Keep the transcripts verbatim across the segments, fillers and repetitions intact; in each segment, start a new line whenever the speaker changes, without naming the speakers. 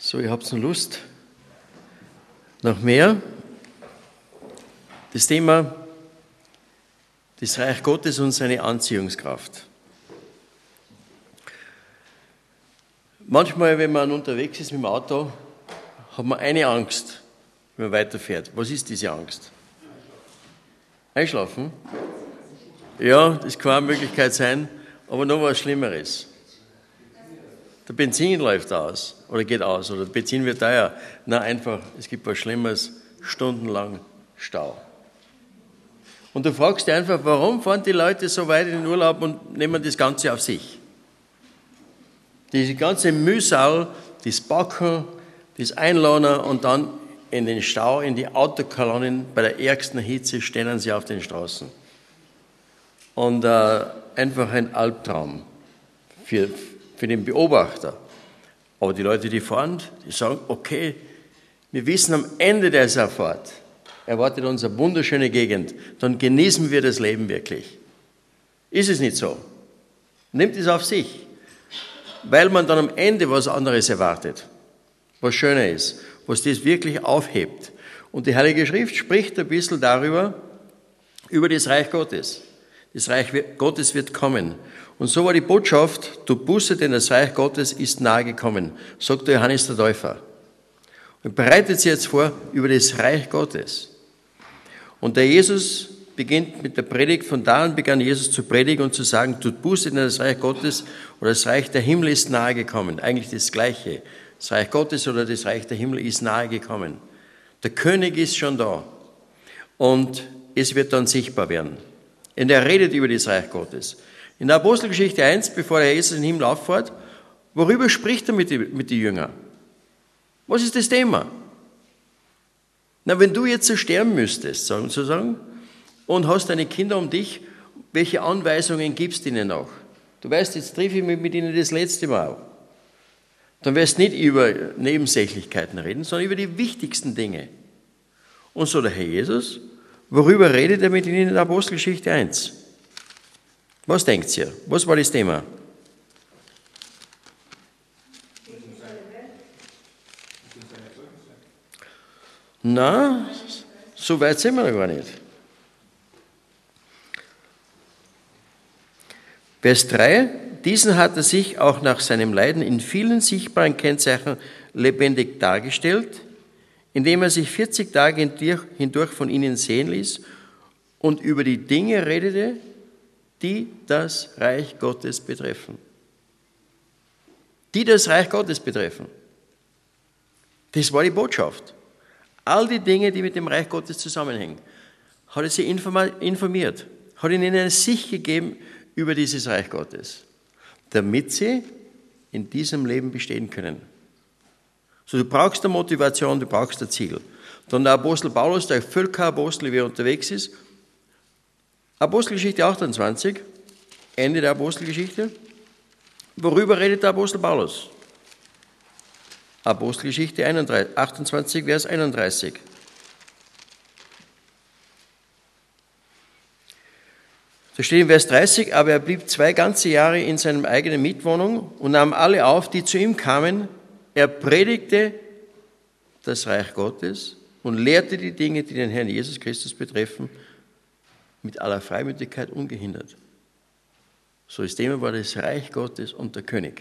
So, ihr habt noch Lust? Noch mehr? Das Thema das Reich Gottes und seine Anziehungskraft. Manchmal, wenn man unterwegs ist mit dem Auto, hat man eine Angst, wenn man weiterfährt. Was ist diese Angst? Einschlafen? Ja, das kann eine Möglichkeit sein, aber noch was Schlimmeres. Der Benzin läuft aus oder geht aus oder der Benzin wird teuer. Na einfach, es gibt was Schlimmeres, stundenlang Stau. Und du fragst dich einfach, warum fahren die Leute so weit in den Urlaub und nehmen das Ganze auf sich? Diese ganze Mühsal, das Backen, das Einladen und dann in den Stau, in die Autokolonnen, bei der ärgsten Hitze stehen sie auf den Straßen. Und äh, einfach ein Albtraum für, für den Beobachter. Aber die Leute, die fahren, die sagen, okay, wir wissen, am Ende dieser Fahrt erwartet uns eine wunderschöne Gegend, dann genießen wir das Leben wirklich. Ist es nicht so? Nimmt es auf sich, weil man dann am Ende was anderes erwartet, was schöner ist, was das wirklich aufhebt. Und die Heilige Schrift spricht ein bisschen darüber, über das Reich Gottes. Das Reich Gottes wird kommen. Und so war die Botschaft, du Buße, denn das Reich Gottes ist nahe gekommen, sagt der Johannes der Täufer. Und bereitet sich jetzt vor über das Reich Gottes. Und der Jesus beginnt mit der Predigt, von da an begann Jesus zu predigen und zu sagen, tut Buße, denn das Reich Gottes oder das Reich der Himmel ist nahe gekommen. Eigentlich das Gleiche. Das Reich Gottes oder das Reich der Himmel ist nahe gekommen. Der König ist schon da. Und es wird dann sichtbar werden. Und er redet über das Reich Gottes. In der Apostelgeschichte eins, bevor der Jesus in den Himmel auffährt, worüber spricht er mit den mit die Jüngern? Was ist das Thema? Na, wenn du jetzt so sterben müsstest, sozusagen, und hast deine Kinder um dich, welche Anweisungen gibst du ihnen noch? Du weißt, jetzt treffe ich mich mit ihnen das letzte Mal. Dann wirst du nicht über Nebensächlichkeiten reden, sondern über die wichtigsten Dinge. Und so der Herr Jesus, worüber redet er mit ihnen in der Apostelgeschichte eins? Was denkt ihr? Was war das Thema? Na, so weit sind wir noch gar nicht. Vers drei, diesen hat er sich auch nach seinem Leiden in vielen sichtbaren Kennzeichen lebendig dargestellt, indem er sich vierzig Tage hindurch von ihnen sehen ließ und über die Dinge redete, die das Reich Gottes betreffen. Die das Reich Gottes betreffen. Das war die Botschaft. All die Dinge, die mit dem Reich Gottes zusammenhängen, hat er sie informiert, hat ihnen eine Sicht gegeben über dieses Reich Gottes, damit sie in diesem Leben bestehen können. So, du brauchst eine Motivation, du brauchst ein Ziel. Dann der Apostel Paulus, der Völkerapostel, wie er unterwegs ist, Apostelgeschichte achtundzwanzig, Ende der Apostelgeschichte. Worüber redet der Apostel Paulus? Apostelgeschichte achtundzwanzig, Vers einunddreißig. Da steht in Vers dreißig, aber er blieb zwei ganze Jahre in seiner eigenen Mietwohnung und nahm alle auf, die zu ihm kamen. Er predigte das Reich Gottes und lehrte die Dinge, die den Herrn Jesus Christus betreffen, mit aller Freimütigkeit ungehindert. So das Thema war das Reich Gottes und der König.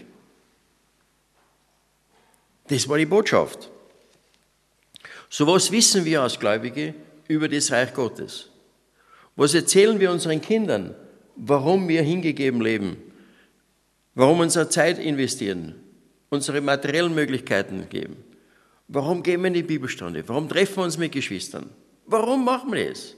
Das war die Botschaft. So was wissen wir als Gläubige über das Reich Gottes? Was erzählen wir unseren Kindern, warum wir hingegeben leben, warum unsere Zeit investieren, unsere materiellen Möglichkeiten geben? Warum gehen wir in die Bibelstunde? Warum treffen wir uns mit Geschwistern? Warum machen wir das?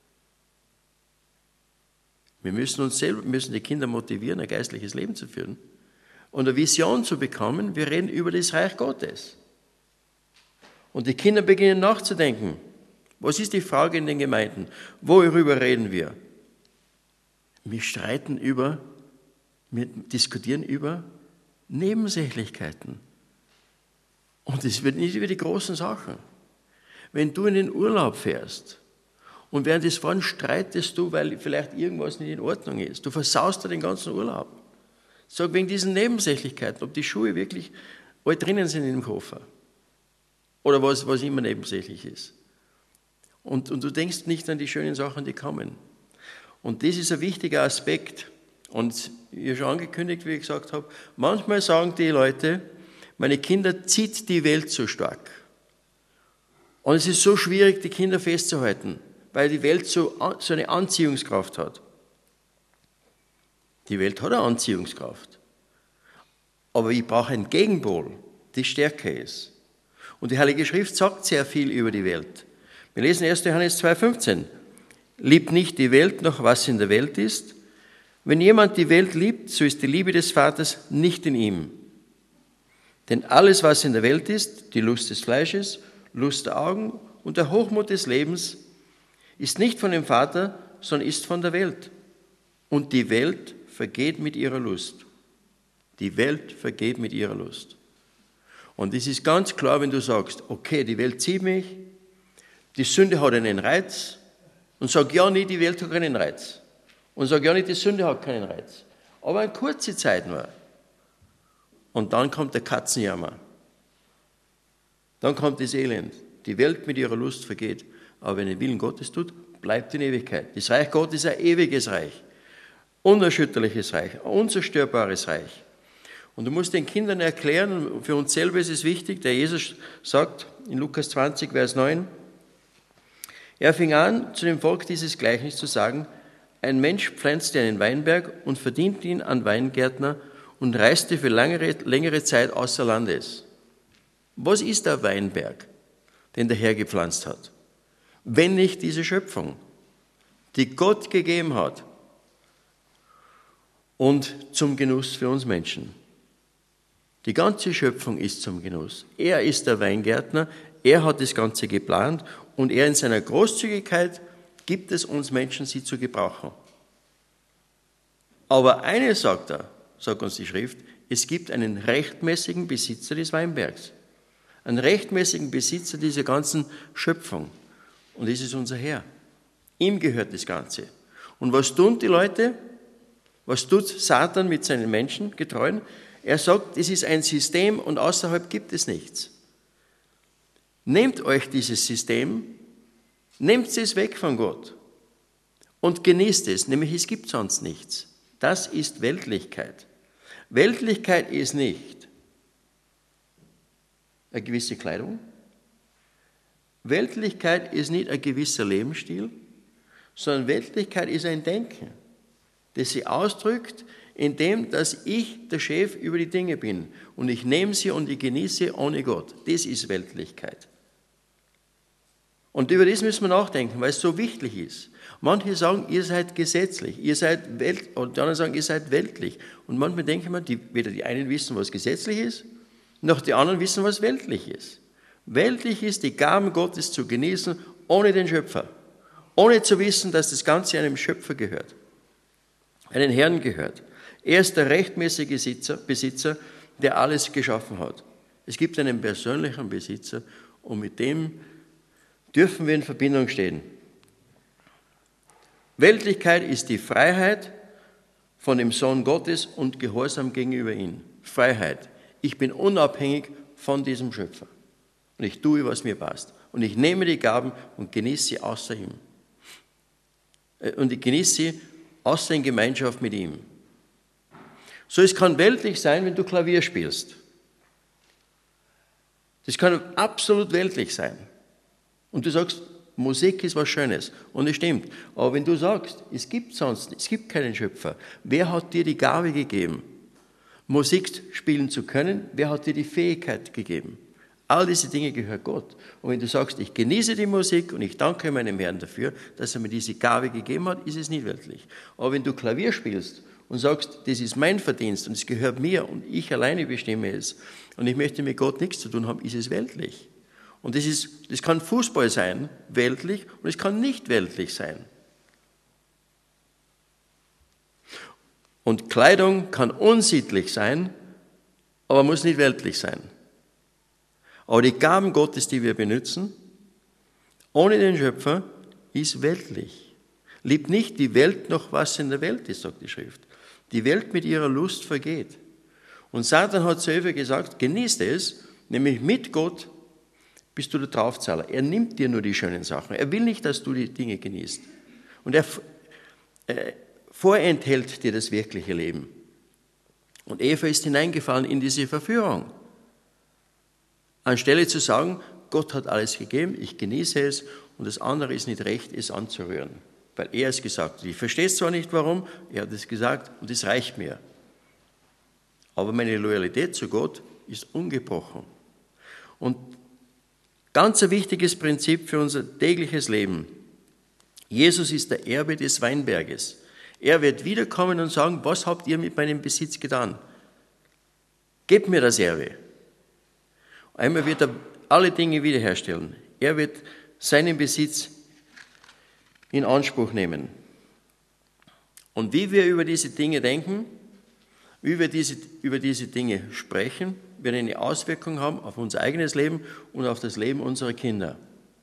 Wir müssen uns selber, müssen die Kinder motivieren, ein geistliches Leben zu führen und eine Vision zu bekommen. Wir reden über das Reich Gottes. Und die Kinder beginnen nachzudenken. Was ist die Frage in den Gemeinden? Worüber reden wir? Wir streiten über, wir diskutieren über Nebensächlichkeiten. Und es wird nicht über die großen Sachen. Wenn du in den Urlaub fährst und während des Fahrens streitest du, weil vielleicht irgendwas nicht in Ordnung ist, du versaust dir den ganzen Urlaub. Sag wegen diesen Nebensächlichkeiten, ob die Schuhe wirklich alle drinnen sind in dem Koffer. oder was, was immer nebensächlich ist. Und, und du denkst nicht an die schönen Sachen, die kommen. Und das ist ein wichtiger Aspekt. Und ich habe schon angekündigt, wie ich gesagt habe, manchmal sagen die Leute, meine Kinder zieht die Welt so stark. Und es ist so schwierig, die Kinder festzuhalten, weil die Welt so, so eine Anziehungskraft hat. Die Welt hat eine Anziehungskraft. Aber ich brauche einen Gegenpol, der stärker ist. Und die Heilige Schrift sagt sehr viel über die Welt. Wir lesen erster Johannes zwei fünfzehn. Liebt nicht die Welt noch, was in der Welt ist. Wenn jemand die Welt liebt, so ist die Liebe des Vaters nicht in ihm. Denn alles, was in der Welt ist, die Lust des Fleisches, Lust der Augen und der Hochmut des Lebens, ist nicht von dem Vater, sondern ist von der Welt. Und die Welt vergeht mit ihrer Lust. Die Welt vergeht mit ihrer Lust. Und es ist ganz klar, wenn du sagst, okay, die Welt zieht mich, die Sünde hat einen Reiz, und sag ja nicht, die Welt hat keinen Reiz. Und sag ja nicht, die Sünde hat keinen Reiz. Aber eine kurze Zeit nur. Und dann kommt der Katzenjammer. Dann kommt das Elend. Die Welt mit ihrer Lust vergeht. Aber wenn den Willen Gottes tut, bleibt in Ewigkeit. Das Reich Gottes ist ein ewiges Reich. Unerschütterliches Reich. Ein unzerstörbares Reich. Und du musst den Kindern erklären, und für uns selber ist es wichtig, der Jesus sagt in Lukas zwanzig, Vers neun, er fing an, zu dem Volk dieses Gleichnis zu sagen, ein Mensch pflanzte einen Weinberg und verdiente ihn an Weingärtner und reiste für längere, längere Zeit außer Landes. Was ist der Weinberg, den der Herr gepflanzt hat? Wenn nicht diese Schöpfung, die Gott gegeben hat und zum Genuss für uns Menschen. Die ganze Schöpfung ist zum Genuss. Er ist der Weingärtner, er hat das Ganze geplant und er in seiner Großzügigkeit gibt es uns Menschen, sie zu gebrauchen. Aber eines sagt er, sagt uns die Schrift, es gibt einen rechtmäßigen Besitzer des Weinbergs. Einen rechtmäßigen Besitzer dieser ganzen Schöpfung. Und das ist unser Herr. Ihm gehört das Ganze. Und was tun die Leute? Was tut Satan mit seinen Menschen, Getreuen? Er sagt, es ist ein System und außerhalb gibt es nichts. Nehmt euch dieses System, nehmt es weg von Gott und genießt es, nämlich es gibt sonst nichts. Das ist Weltlichkeit. Weltlichkeit ist nicht eine gewisse Kleidung. Weltlichkeit ist nicht ein gewisser Lebensstil, sondern Weltlichkeit ist ein Denken, das sie ausdrückt, indem dass ich der Chef über die Dinge bin und ich nehme sie und ich genieße ohne Gott. Das ist Weltlichkeit. Und über das müssen wir nachdenken, weil es so wichtig ist. Manche sagen, ihr seid gesetzlich, ihr seid Welt, und die anderen sagen, ihr seid weltlich. Und manchmal denken wir, die, weder die einen wissen, was gesetzlich ist, noch die anderen wissen, was weltlich ist. Weltlich ist, die Gaben Gottes zu genießen, ohne den Schöpfer. Ohne zu wissen, dass das Ganze einem Schöpfer gehört, einen Herrn gehört. Er ist der rechtmäßige Besitzer, Besitzer, der alles geschaffen hat. Es gibt einen persönlichen Besitzer und mit dem dürfen wir in Verbindung stehen. Weltlichkeit ist die Freiheit von dem Sohn Gottes und Gehorsam gegenüber ihm. Freiheit. Ich bin unabhängig von diesem Schöpfer. Und ich tue, was mir passt. Und ich nehme die Gaben und genieße sie außer ihm. Und ich genieße sie außer in Gemeinschaft mit ihm. So, es kann weltlich sein, wenn du Klavier spielst. Das kann absolut weltlich sein. Und du sagst, Musik ist was Schönes. Und es stimmt. Aber wenn du sagst, es gibt sonst, es gibt keinen Schöpfer, wer hat dir die Gabe gegeben, Musik spielen zu können? Wer hat dir die Fähigkeit gegeben? All diese Dinge gehört Gott. Und wenn du sagst, ich genieße die Musik und ich danke meinem Herrn dafür, dass er mir diese Gabe gegeben hat, ist es nicht weltlich. Aber wenn du Klavier spielst und sagst, das ist mein Verdienst und es gehört mir und ich alleine bestimme es und ich möchte mit Gott nichts zu tun haben, ist es weltlich. Und das, ist, das kann Fußball sein, weltlich, und es kann nicht weltlich sein. Und Kleidung kann unsittlich sein, aber muss nicht weltlich sein. Aber die Gaben Gottes, die wir benutzen, ohne den Schöpfer, ist weltlich. Liebt nicht die Welt noch, was in der Welt ist, sagt die Schrift. Die Welt mit ihrer Lust vergeht. Und Satan hat selber gesagt, genießt es, nämlich mit Gott bist du der Draufzahler. Er nimmt dir nur die schönen Sachen. Er will nicht, dass du die Dinge genießt. Und er äh, vorenthält dir das wirkliche Leben. Und Eva ist hineingefallen in diese Verführung. Anstelle zu sagen, Gott hat alles gegeben, ich genieße es und das andere ist nicht recht, es anzurühren. Weil er es gesagt hat. Ich verstehe es zwar nicht, warum, er hat es gesagt und es reicht mir. Aber meine Loyalität zu Gott ist ungebrochen. Und ganz ein wichtiges Prinzip für unser tägliches Leben. Jesus ist der Erbe des Weinberges. Er wird wiederkommen und sagen, was habt ihr mit meinem Besitz getan? Gebt mir das Erbe. Einmal wird er alle Dinge wiederherstellen. Er wird seinen Besitz in Anspruch nehmen. Und wie wir über diese Dinge denken, wie wir diese, über diese Dinge sprechen, wird eine Auswirkung haben auf unser eigenes Leben und auf das Leben unserer Kinder.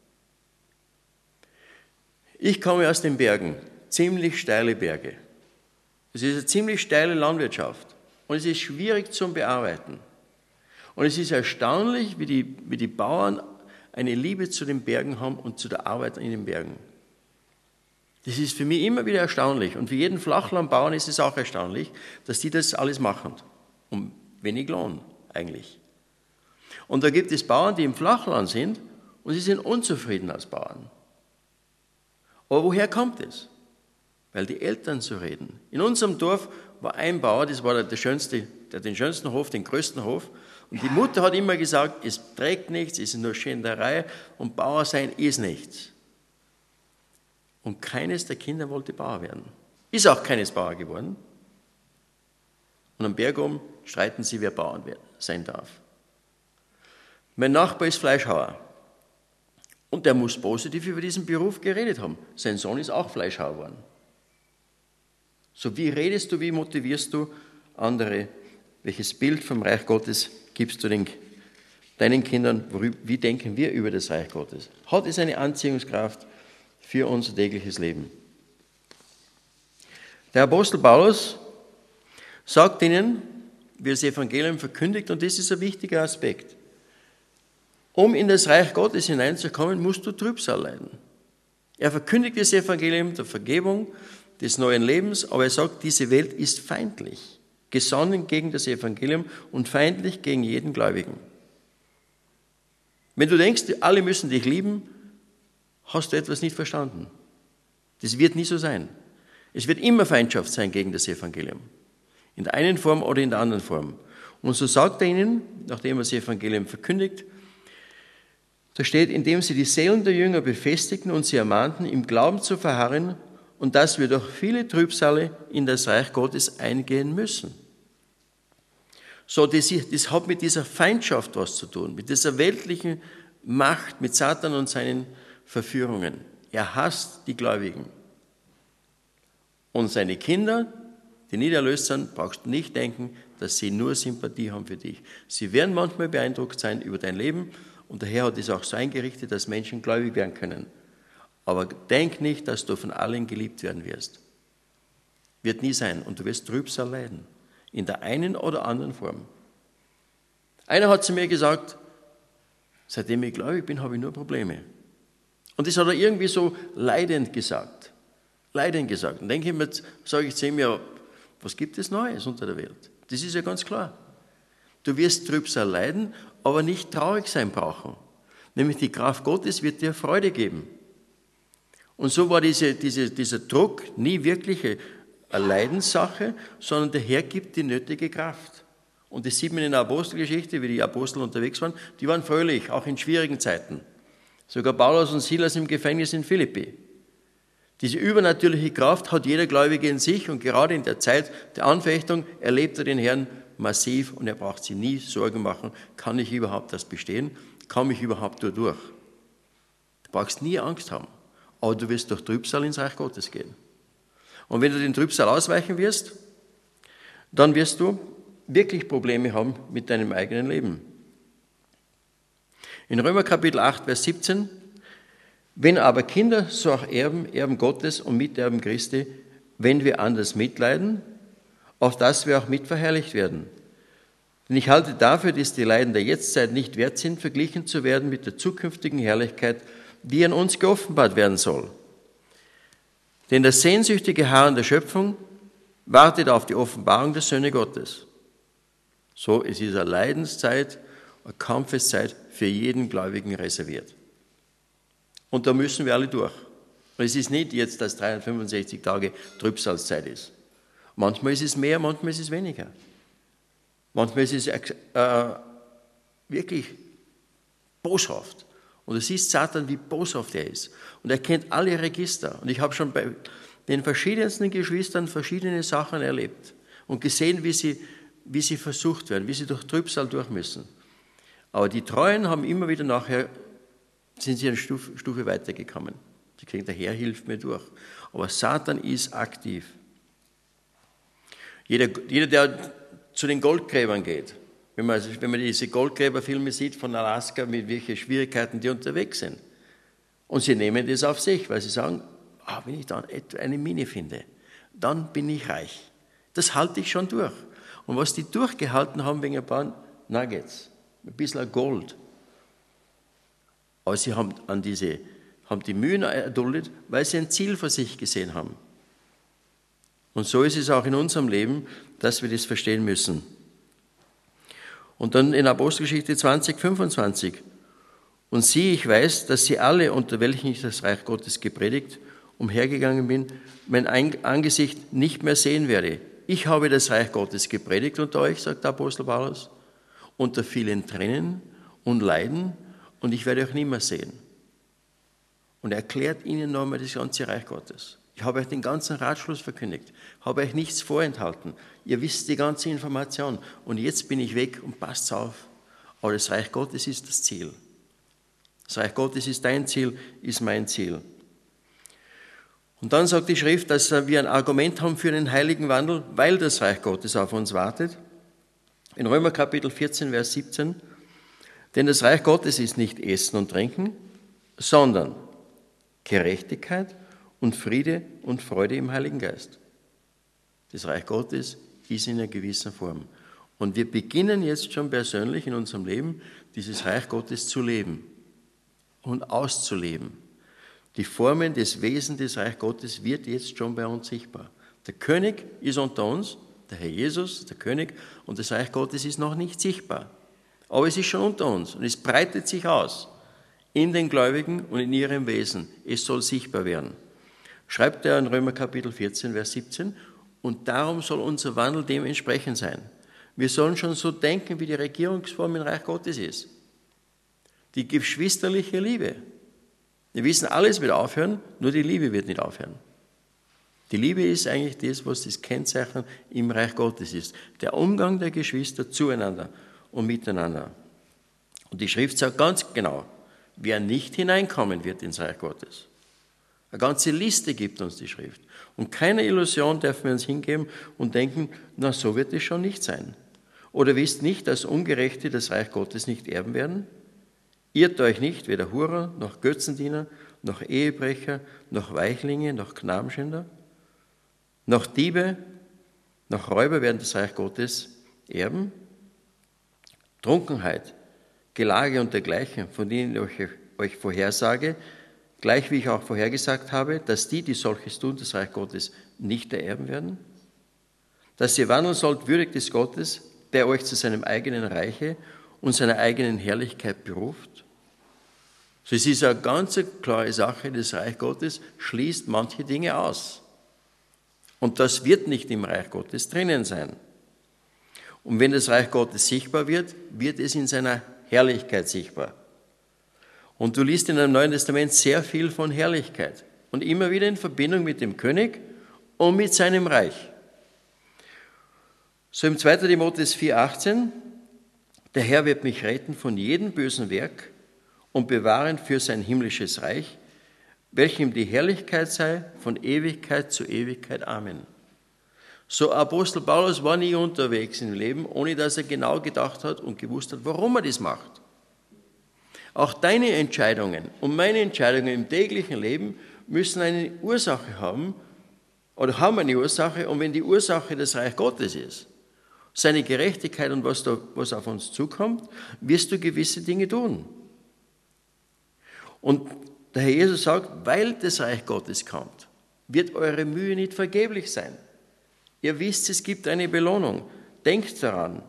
Ich komme aus den Bergen, ziemlich steile Berge. Es ist eine ziemlich steile Landwirtschaft und es ist schwierig zum Bearbeiten. Und es ist erstaunlich, wie die, wie die Bauern eine Liebe zu den Bergen haben und zu der Arbeit in den Bergen. Das ist für mich immer wieder erstaunlich. Und für jeden Flachlandbauern ist es auch erstaunlich, dass die das alles machen. Um wenig Lohn eigentlich. Und da gibt es Bauern, die im Flachland sind und sie sind unzufrieden als Bauern. Aber woher kommt es? Weil die Eltern so reden. In unserem Dorf war ein Bauer, das war der, der schönste, der den schönsten Hof, den größten Hof. Und die Mutter hat immer gesagt, es trägt nichts, es ist nur Schinderei und Bauer sein ist nichts. Und keines der Kinder wollte Bauer werden. Ist auch keines Bauer geworden. Und am Berg oben streiten sie, wer Bauer sein darf. Mein Nachbar ist Fleischhauer. Und der muss positiv über diesen Beruf geredet haben. Sein Sohn ist auch Fleischhauer geworden. So wie redest du, wie motivierst du andere? Welches Bild vom Reich Gottes gibst du den, deinen Kindern? Wie denken wir über das Reich Gottes? Hat es eine Anziehungskraft für unser tägliches Leben? Der Apostel Paulus sagt ihnen, wie er das Evangelium verkündigt, und das ist ein wichtiger Aspekt. Um in das Reich Gottes hineinzukommen, musst du Trübsal leiden. Er verkündigt das Evangelium der Vergebung, des neuen Lebens, aber er sagt, diese Welt ist feindlich, gesonnen gegen das Evangelium und feindlich gegen jeden Gläubigen. Wenn du denkst, alle müssen dich lieben, hast du etwas nicht verstanden. Das wird nie so sein. Es wird immer Feindschaft sein gegen das Evangelium. In der einen Form oder in der anderen Form. Und so sagt er ihnen, nachdem er das Evangelium verkündigt, da steht, indem sie die Seelen der Jünger befestigten und sie ermahnten, im Glauben zu verharren und dass wir durch viele Trübsale in das Reich Gottes eingehen müssen. So, das, das hat mit dieser Feindschaft was zu tun, mit dieser weltlichen Macht, mit Satan und seinen Verführungen. Er hasst die Gläubigen. Und seine Kinder, die nicht erlöst sind, brauchst du nicht denken, dass sie nur Sympathie haben für dich. Sie werden manchmal beeindruckt sein über dein Leben und der Herr hat es auch so eingerichtet, dass Menschen gläubig werden können. Aber denk nicht, dass du von allen geliebt werden wirst. Wird nie sein und du wirst Trübsal leiden. In der einen oder anderen Form. Einer hat zu mir gesagt, seitdem ich gläubig bin, habe ich nur Probleme. Und das hat er irgendwie so leidend gesagt. Leidend gesagt. Und denke ich mir, sage ich zu ihm, ja, was gibt es Neues unter der Welt? Das ist ja ganz klar. Du wirst Trübsal leiden, aber nicht traurig sein brauchen. Nämlich die Kraft Gottes wird dir Freude geben. Und so war diese, diese, dieser Druck nie wirklich eine Leidenssache, sondern der Herr gibt die nötige Kraft. Und das sieht man in der Apostelgeschichte, wie die Apostel unterwegs waren. Die waren fröhlich, auch in schwierigen Zeiten. Sogar Paulus und Silas im Gefängnis in Philippi. Diese übernatürliche Kraft hat jeder Gläubige in sich und gerade in der Zeit der Anfechtung erlebt er den Herrn massiv und er braucht sich nie Sorgen machen, kann ich überhaupt das bestehen, kann mich überhaupt durch. Du brauchst nie Angst haben, aber du wirst durch Trübsal ins Reich Gottes gehen. Und wenn du den Trübsal ausweichen wirst, dann wirst du wirklich Probleme haben mit deinem eigenen Leben. In Römer Kapitel acht, Vers siebzehn, wenn aber Kinder, so auch Erben, Erben Gottes und Miterben Christi, wenn wir anders mitleiden, auf dass wir auch mitverherrlicht werden. Denn ich halte dafür, dass die Leiden der Jetztzeit nicht wert sind, verglichen zu werden mit der zukünftigen Herrlichkeit, die an uns geoffenbart werden soll. Denn das sehnsüchtige Harren der Schöpfung wartet auf die Offenbarung der Söhne Gottes. So, es ist eine Leidenszeit, eine Kampfeszeit für jeden Gläubigen reserviert. Und da müssen wir alle durch. Und es ist nicht jetzt, dass dreihundertfünfundsechzig Tage Trübsalzeit ist. Manchmal ist es mehr, manchmal ist es weniger. Manchmal ist es äh, wirklich boshaft. Und du siehst Satan, wie boshaft er ist. Und er kennt alle Register. Und ich habe schon bei den verschiedensten Geschwistern verschiedene Sachen erlebt und gesehen, wie sie, wie sie versucht werden, wie sie durch Trübsal durch müssen. Aber die Treuen haben immer wieder nachher, sind sie eine Stufe, Stufe weitergekommen. Sie kriegen, der Herr hilft mir durch. Aber Satan ist aktiv. Jeder, jeder, der zu den Goldgräbern geht, wenn man, wenn man diese Goldgräberfilme sieht von Alaska, mit welchen Schwierigkeiten die unterwegs sind. Und sie nehmen das auf sich, weil sie sagen, ah, wenn ich dann eine Mine finde, dann bin ich reich. Das halte ich schon durch. Und was die durchgehalten haben wegen ein paar Nuggets, ein bisschen Gold. Aber sie haben, an diese, haben die Mühen erduldet, weil sie ein Ziel vor sich gesehen haben. Und so ist es auch in unserem Leben, dass wir das verstehen müssen. Und dann in Apostelgeschichte zwanzig, fünfundzwanzig. Und sieh, ich weiß, dass sie alle, unter welchen ich das Reich Gottes gepredigt, umhergegangen bin, mein Angesicht nicht mehr sehen werde. Ich habe das Reich Gottes gepredigt unter euch, sagt der Apostel Paulus, unter vielen Tränen und Leiden, und ich werde euch nie mehr sehen. Und er erklärt ihnen nochmal das ganze Reich Gottes. Ich habe euch den ganzen Ratschluss verkündigt, habe euch nichts vorenthalten. Ihr wisst die ganze Information und jetzt bin ich weg und passt auf. Aber das Reich Gottes ist das Ziel. Das Reich Gottes ist dein Ziel, ist mein Ziel. Und dann sagt die Schrift, dass wir ein Argument haben für den heiligen Wandel, weil das Reich Gottes auf uns wartet. In Römer Kapitel vierzehn, Vers siebzehn. Denn das Reich Gottes ist nicht Essen und Trinken, sondern Gerechtigkeit und Friede und Freude im Heiligen Geist. Das Reich Gottes ist in einer gewissen Form. Und wir beginnen jetzt schon persönlich in unserem Leben, dieses Reich Gottes zu leben und auszuleben. Die Formen des Wesens des Reich Gottes wird jetzt schon bei uns sichtbar. Der König ist unter uns, der Herr Jesus, der König, und das Reich Gottes ist noch nicht sichtbar. Aber es ist schon unter uns und es breitet sich aus in den Gläubigen und in ihrem Wesen. Es soll sichtbar werden. Schreibt er in Römer Kapitel vierzehn, Vers siebzehn, und darum soll unser Wandel dementsprechend sein. Wir sollen schon so denken, wie die Regierungsform im Reich Gottes ist. Die geschwisterliche Liebe. Wir wissen, alles wird aufhören, nur die Liebe wird nicht aufhören. Die Liebe ist eigentlich das, was das Kennzeichen im Reich Gottes ist. Der Umgang der Geschwister zueinander und miteinander. Und die Schrift sagt ganz genau, wer nicht hineinkommen wird ins Reich Gottes. Eine ganze Liste gibt uns die Schrift. Und keine Illusion dürfen wir uns hingeben und denken, na, so wird es schon nicht sein. Oder wisst nicht, dass Ungerechte das Reich Gottes nicht erben werden? Irrt euch nicht, weder Hurer, noch Götzendiener, noch Ehebrecher, noch Weichlinge, noch Knabenschänder, noch Diebe, noch Räuber werden das Reich Gottes erben. Trunkenheit, Gelage und dergleichen, von denen ich euch, euch vorhersage, gleich wie ich auch vorhergesagt habe, dass die, die solches tun, das Reich Gottes nicht ererben werden, dass ihr wandeln sollt würdig des Gottes, der euch zu seinem eigenen Reiche und seiner eigenen Herrlichkeit beruft. So, es ist eine ganz klare Sache, das Reich Gottes schließt manche Dinge aus. Und das wird nicht im Reich Gottes drinnen sein. Und wenn das Reich Gottes sichtbar wird, wird es in seiner Herrlichkeit sichtbar. Und du liest in dem Neuen Testament sehr viel von Herrlichkeit und immer wieder in Verbindung mit dem König und mit seinem Reich. So im zweiten Timotheus vier, achtzehn, der Herr wird mich retten von jedem bösen Werk und bewahren für sein himmlisches Reich, welchem die Herrlichkeit sei von Ewigkeit zu Ewigkeit. Amen. So Apostel Paulus war nie unterwegs im Leben, ohne dass er genau gedacht hat und gewusst hat, warum er das macht. Auch deine Entscheidungen und meine Entscheidungen im täglichen Leben müssen eine Ursache haben oder haben eine Ursache. Und wenn die Ursache das Reich Gottes ist, seine Gerechtigkeit und was, da, was auf uns zukommt, wirst du gewisse Dinge tun. Und der Herr Jesus sagt, weil das Reich Gottes kommt, wird eure Mühe nicht vergeblich sein. Ihr wisst, es gibt eine Belohnung. Denkt daran.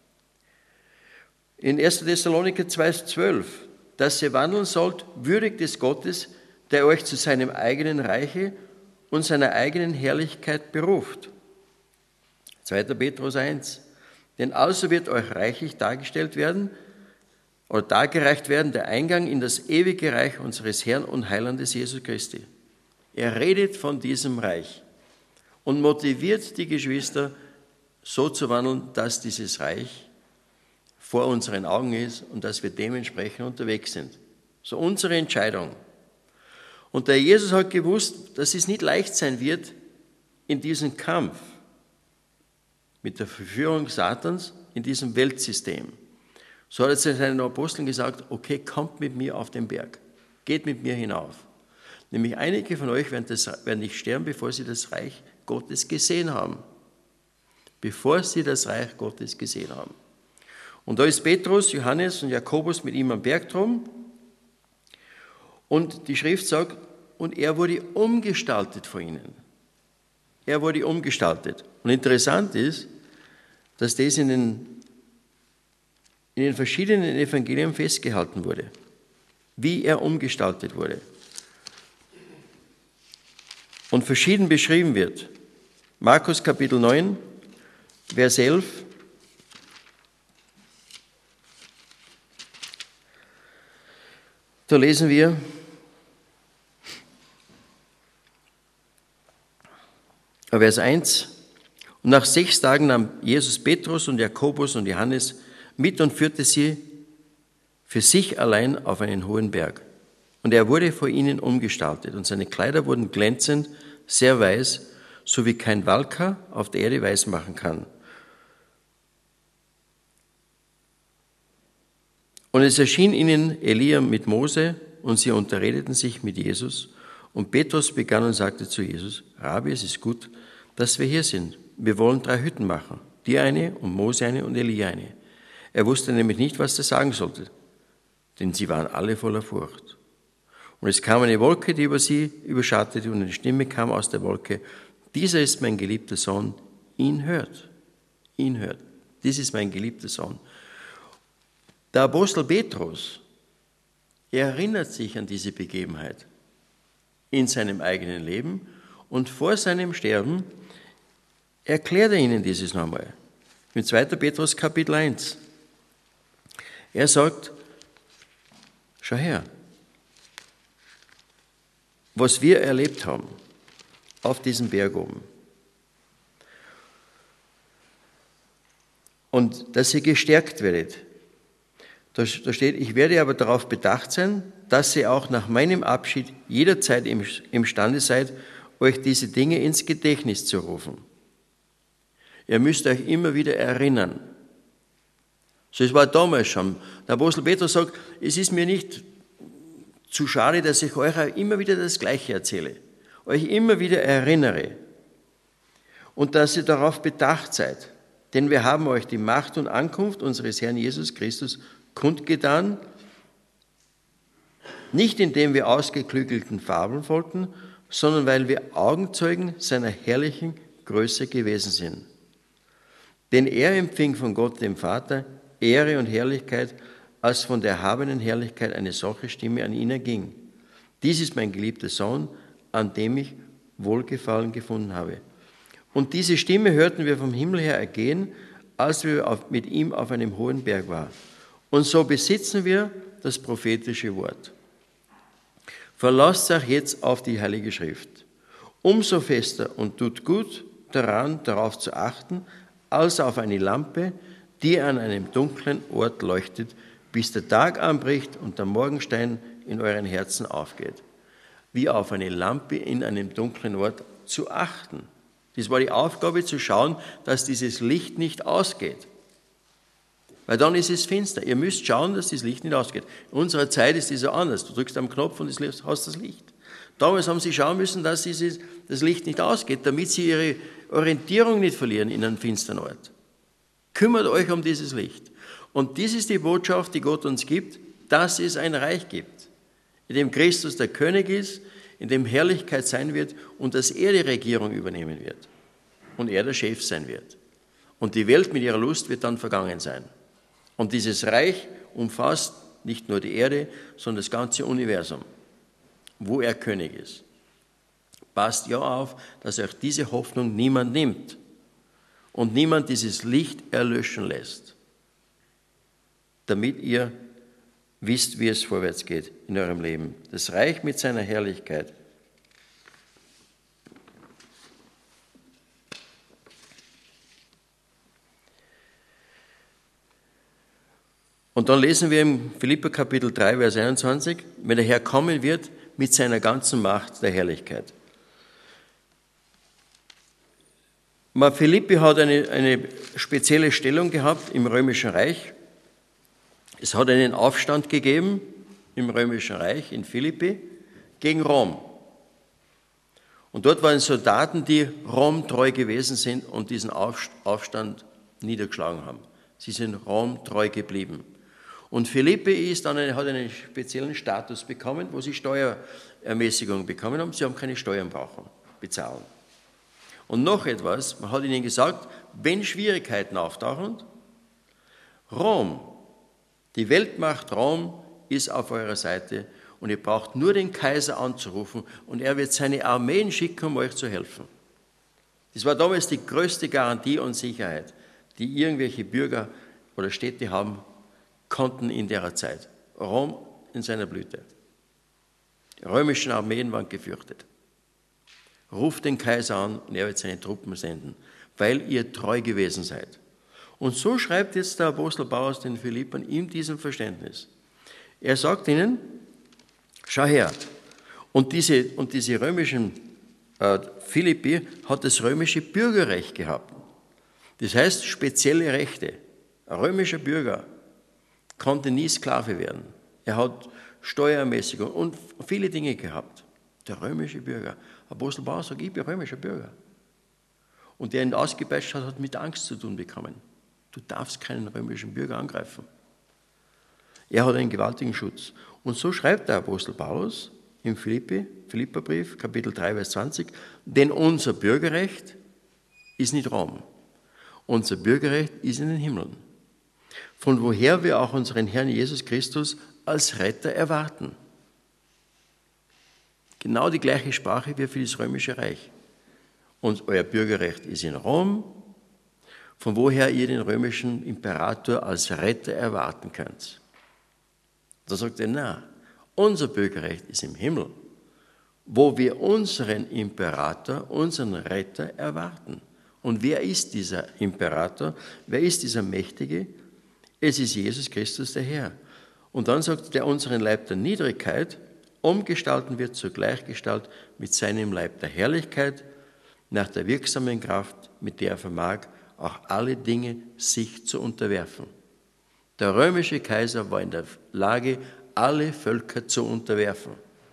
In erster Thessaloniker zwei zwölf, dass ihr wandeln sollt, würdig des Gottes, der euch zu seinem eigenen Reiche und seiner eigenen Herrlichkeit beruft. zweiter Petrus eins, denn also wird euch reichlich dargestellt werden oder dargereicht werden der Eingang in das ewige Reich unseres Herrn und Heilandes Jesus Christi. Er redet von diesem Reich und motiviert die Geschwister, so zu wandeln, dass dieses Reich vor unseren Augen ist und dass wir dementsprechend unterwegs sind. So unsere Entscheidung. Und der Jesus hat gewusst, dass es nicht leicht sein wird in diesem Kampf mit der Verführung Satans in diesem Weltsystem. So hat er zu seinen Aposteln gesagt, okay, kommt mit mir auf den Berg, geht mit mir hinauf. Nämlich einige von euch werden, das, werden nicht sterben, bevor sie das Reich Gottes gesehen haben. Bevor sie das Reich Gottes gesehen haben. Und da ist Petrus, Johannes und Jakobus mit ihm am Berg drum. Und die Schrift sagt, und er wurde umgestaltet vor ihnen. Er wurde umgestaltet. Und interessant ist, dass das in den, in den verschiedenen Evangelien festgehalten wurde, wie er umgestaltet wurde. Und verschieden beschrieben wird. Markus Kapitel neun, Vers elf. Da lesen wir, Vers eins, und nach sechs Tagen nahm Jesus Petrus und Jakobus und Johannes mit und führte sie für sich allein auf einen hohen Berg. Und er wurde vor ihnen umgestaltet und seine Kleider wurden glänzend, sehr weiß, so wie kein Walker auf der Erde weiß machen kann. Und es erschien ihnen Elia mit Mose und sie unterredeten sich mit Jesus. Und Petrus begann und sagte zu Jesus, Rabbi, es ist gut, dass wir hier sind. Wir wollen drei Hütten machen, dir eine und Mose eine und Elia eine. Er wusste nämlich nicht, was er sagen sollte, denn sie waren alle voller Furcht. Und es kam eine Wolke, die über sie überschattete und eine Stimme kam aus der Wolke, dieser ist mein geliebter Sohn, ihn hört, ihn hört. Dies ist mein geliebter Sohn. Der Apostel Petrus, er erinnert sich an diese Begebenheit in seinem eigenen Leben und vor seinem Sterben erklärt er ihnen dieses nochmal. Mit zweiter Petrus Kapitel eins. Er sagt, schau her, was wir erlebt haben auf diesem Berg oben. Und dass ihr gestärkt werdet. Da steht, ich werde aber darauf bedacht sein, dass ihr auch nach meinem Abschied jederzeit imstande seid, euch diese Dinge ins Gedächtnis zu rufen. Ihr müsst euch immer wieder erinnern. So, es war damals schon. Der Apostel Petrus sagt, es ist mir nicht zu schade, dass ich euch auch immer wieder das Gleiche erzähle, euch immer wieder erinnere und dass ihr darauf bedacht seid. Denn wir haben euch die Macht und Ankunft unseres Herrn Jesus Christus kundgetan, nicht indem wir ausgeklügelten Fabeln folgten, sondern weil wir Augenzeugen seiner herrlichen Größe gewesen sind. Denn er empfing von Gott dem Vater Ehre und Herrlichkeit, als von der erhabenen Herrlichkeit eine solche Stimme an ihn erging. Dies ist mein geliebter Sohn, an dem ich Wohlgefallen gefunden habe. Und diese Stimme hörten wir vom Himmel her ergehen, als wir auf, mit ihm auf einem hohen Berg waren. Und so besitzen wir das prophetische Wort. Verlasst euch jetzt auf die Heilige Schrift. Umso fester und tut gut daran, darauf zu achten, als auf eine Lampe, die an einem dunklen Ort leuchtet, bis der Tag anbricht und der Morgenstein in euren Herzen aufgeht. Wie auf eine Lampe in einem dunklen Ort zu achten. Das war die Aufgabe, zu schauen, dass dieses Licht nicht ausgeht. Weil dann ist es finster. Ihr müsst schauen, dass das Licht nicht ausgeht. In unserer Zeit ist das ja anders. Du drückst am Knopf und hast das Licht. Damals haben sie schauen müssen, dass dieses, das Licht nicht ausgeht, damit sie ihre Orientierung nicht verlieren in einem finsteren Ort. Kümmert euch um dieses Licht. Und dies ist die Botschaft, die Gott uns gibt, dass es ein Reich gibt, in dem Christus der König ist, in dem Herrlichkeit sein wird und dass er die Regierung übernehmen wird und er der Chef sein wird. Und die Welt mit ihrer Lust wird dann vergangen sein. Und dieses Reich umfasst nicht nur die Erde, sondern das ganze Universum, wo er König ist. Passt ja auf, dass euch diese Hoffnung niemand nimmt und niemand dieses Licht erlöschen lässt, damit ihr wisst, wie es vorwärts geht in eurem Leben. Das Reich mit seiner Herrlichkeit. Und dann lesen wir im Philipper Kapitel drei, Vers einundzwanzig, wenn der Herr kommen wird mit seiner ganzen Macht der Herrlichkeit. Philippi hat eine, eine spezielle Stellung gehabt im Römischen Reich. Es hat einen Aufstand gegeben im Römischen Reich in Philippi gegen Rom. Und dort waren Soldaten, die Rom treu gewesen sind und diesen Aufstand niedergeschlagen haben. Sie sind Rom treu geblieben. Und Philippi ist dann eine, hat einen speziellen Status bekommen, wo sie Steuerermäßigung bekommen haben. Sie haben keine Steuern brauchen, bezahlen. Und noch etwas, man hat ihnen gesagt, wenn Schwierigkeiten auftauchen, Rom, die Weltmacht Rom ist auf eurer Seite und ihr braucht nur den Kaiser anzurufen und er wird seine Armeen schicken, um euch zu helfen. Das war damals die größte Garantie und Sicherheit, die irgendwelche Bürger oder Städte haben konnten in der Zeit. Rom in seiner Blüte. Die römischen Armeen waren gefürchtet. Ruft den Kaiser an und er wird seine Truppen senden, weil ihr treu gewesen seid. Und so schreibt jetzt der Apostel Paulus den Philippern in diesem Verständnis. Er sagt ihnen, schau her, und diese, und diese römischen, äh, Philippi hat das römische Bürgerrecht gehabt. Das heißt, spezielle Rechte. Ein römischer Bürger konnte nie Sklave werden. Er hat Steuerermäßigung und viele Dinge gehabt. Der römische Bürger. Apostel Paulus sagt, ich bin römischer Bürger. Und der ihn ausgepeitscht hat, hat mit Angst zu tun bekommen. Du darfst keinen römischen Bürger angreifen. Er hat einen gewaltigen Schutz. Und so schreibt der Apostel Paulus im Philippi, Philipperbrief, Kapitel drei, Vers zwanzig, denn unser Bürgerrecht ist nicht Rom. Unser Bürgerrecht ist in den Himmeln, von woher wir auch unseren Herrn Jesus Christus als Retter erwarten. Genau die gleiche Sprache wie für das Römische Reich. Und euer Bürgerrecht ist in Rom, von woher ihr den römischen Imperator als Retter erwarten könnt. Da sagt er, na, unser Bürgerrecht ist im Himmel, wo wir unseren Imperator, unseren Retter erwarten. Und wer ist dieser Imperator? Wer ist dieser Mächtige? Es ist Jesus Christus, der Herr. Und dann sagt er, der unseren Leib der Niedrigkeit umgestalten wird zur Gleichgestalt mit seinem Leib der Herrlichkeit, nach der wirksamen Kraft, mit der er vermag, auch alle Dinge sich zu unterwerfen. Der römische Kaiser war in der Lage, alle Völker zu unterwerfen.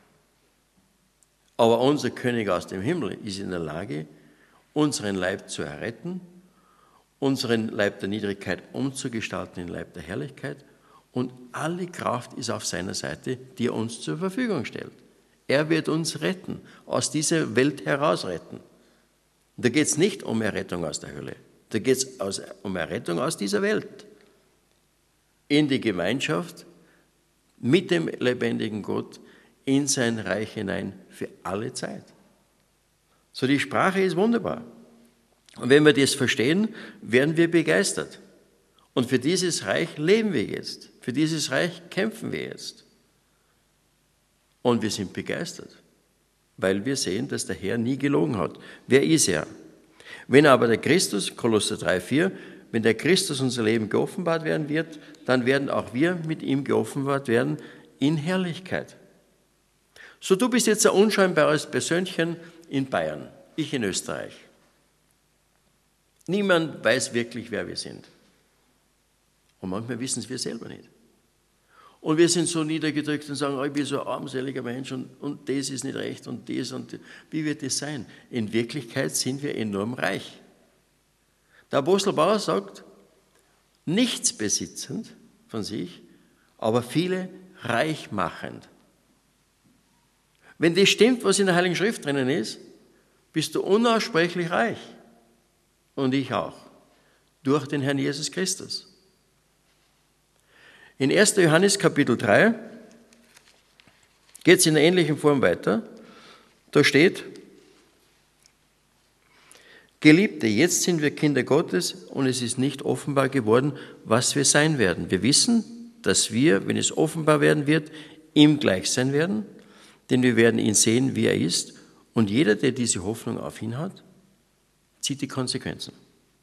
Aber unser König aus dem Himmel ist in der Lage, unseren Leib zu erretten, unseren Leib der Niedrigkeit umzugestalten in den Leib der Herrlichkeit, und alle Kraft ist auf seiner Seite, die er uns zur Verfügung stellt. Er wird uns retten, aus dieser Welt herausretten. Da geht es nicht um Errettung aus der Hölle, da geht es um Errettung aus dieser Welt. In die Gemeinschaft mit dem lebendigen Gott, in sein Reich hinein für alle Zeit. So, die Sprache ist wunderbar. Und wenn wir das verstehen, werden wir begeistert. Und für dieses Reich leben wir jetzt. Für dieses Reich kämpfen wir jetzt. Und wir sind begeistert, weil wir sehen, dass der Herr nie gelogen hat. Wer ist er? Wenn aber der Christus, Kolosser drei, vier, wenn der Christus unser Leben geoffenbart werden wird, dann werden auch wir mit ihm geoffenbart werden in Herrlichkeit. So, du bist jetzt ein unscheinbares Persönchen in Bayern, ich in Österreich. Niemand weiß wirklich, wer wir sind. Und manchmal wissen es wir selber nicht. Und wir sind so niedergedrückt und sagen, oh, ich bin so ein armseliger Mensch und, und das ist nicht recht und das und das. Wie wird das sein? In Wirklichkeit sind wir enorm reich. Der Apostel Paulus sagt, nichts besitzend von sich, aber viele reich machend. Wenn das stimmt, was in der Heiligen Schrift drinnen ist, bist du unaussprechlich reich. Und ich auch. Durch den Herrn Jesus Christus. In erster Johannes Kapitel drei geht es in einer ähnlichen Form weiter. Da steht: Geliebte, jetzt sind wir Kinder Gottes und es ist nicht offenbar geworden, was wir sein werden. Wir wissen, dass wir, wenn es offenbar werden wird, ihm gleich sein werden, denn wir werden ihn sehen, wie er ist. Und jeder, der diese Hoffnung auf ihn hat, zieht die Konsequenzen.